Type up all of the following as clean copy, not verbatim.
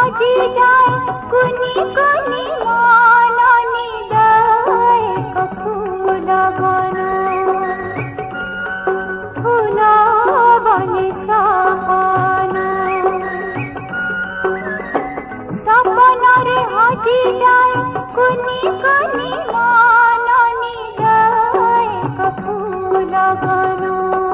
हजी जाए कुनी कुनी मान निदाय फूल बन सपन रे हजी जाए कुनी कुनी मान निदाय फूल बन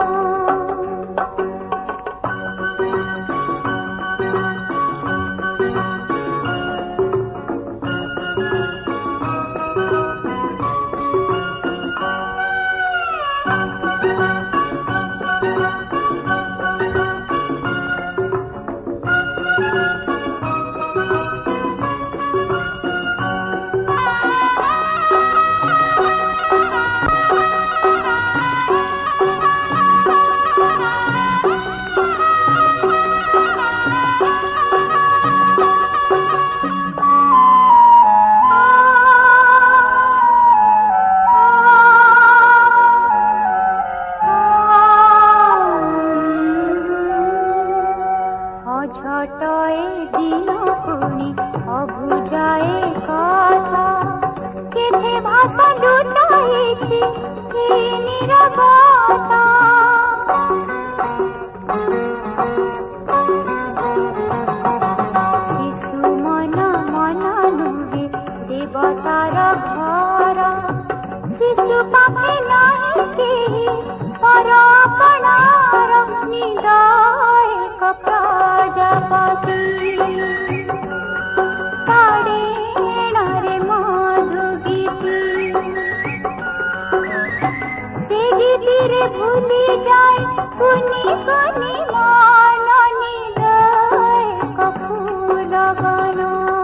झटाए दिन पुणी अबुझाए कथा केते भाषा लुचाइछि नीरवता शिशु मन मन नुहे देवतार घर शिशु पाखे नाही केही पर अपनार निदाय प्रजापति ताड़े मधु गीति से गीति रे भूली जाए कुनी कुनी मान निदाय फूल बन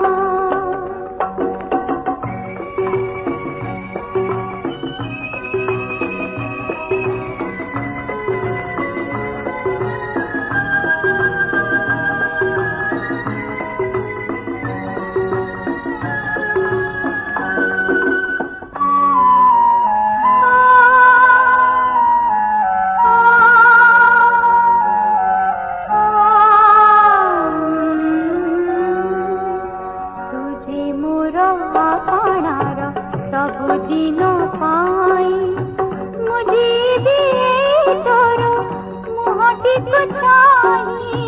सबुदिन पाई मुझे भी तोर मुहटी को छाई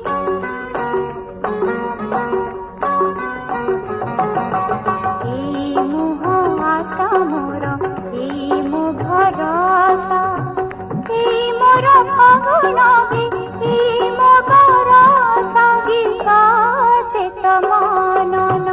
ए मुह आशा मोर ए मो भरोसा ए मोर फागुन भी ए मो भरोसा गीता से तमान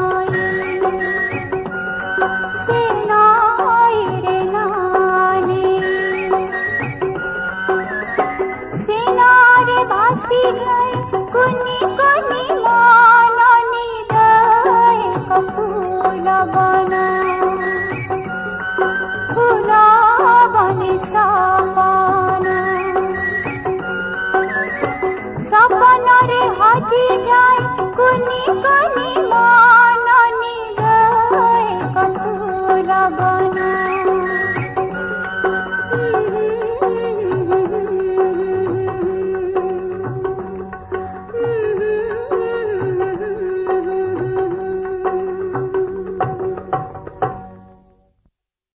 भासी गए कुनी कुनी मान निदाय फूल बन सपन सपन रे हजी जाए कुनी कुनी मान निदाय फूल बन